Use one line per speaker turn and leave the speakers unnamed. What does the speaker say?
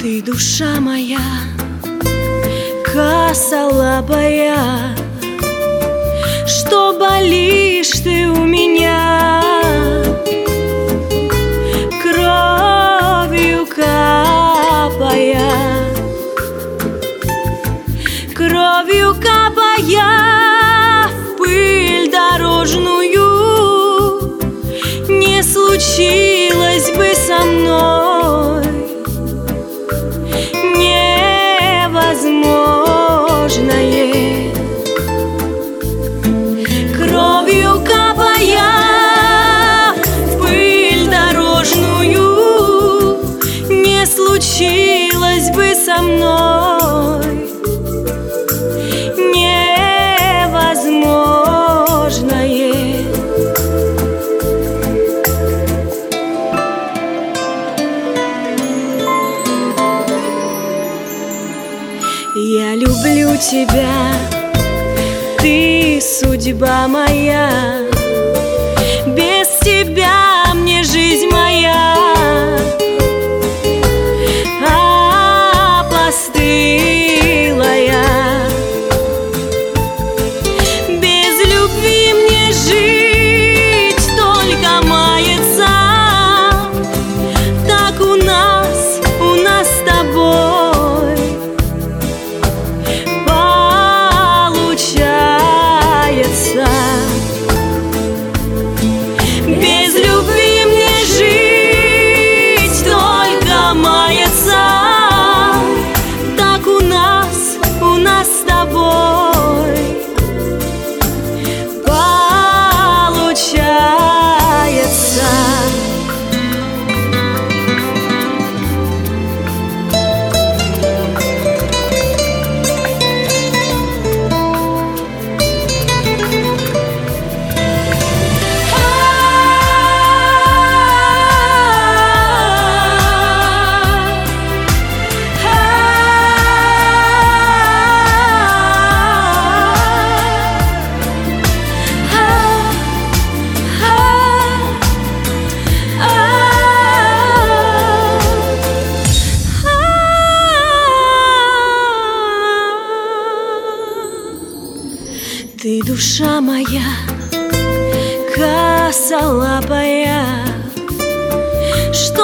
Ты душа моя, косолапая, что болишь ты у меня, кровью капая, кровью капая в пыль дорожную. Не случилось бы со мной невозможное. Кровью капая в пыль дорожную, не случилось бы со мной невозможное. Я люблю тебя, ты судьба моя, без тебя мне жизнь моя опостылая. Без любви мне жить только маяться. Так у нас с тобой получается. Без любви мне жить только маяться. Так у нас с тобой получается. Ты душа моя, косолапая, что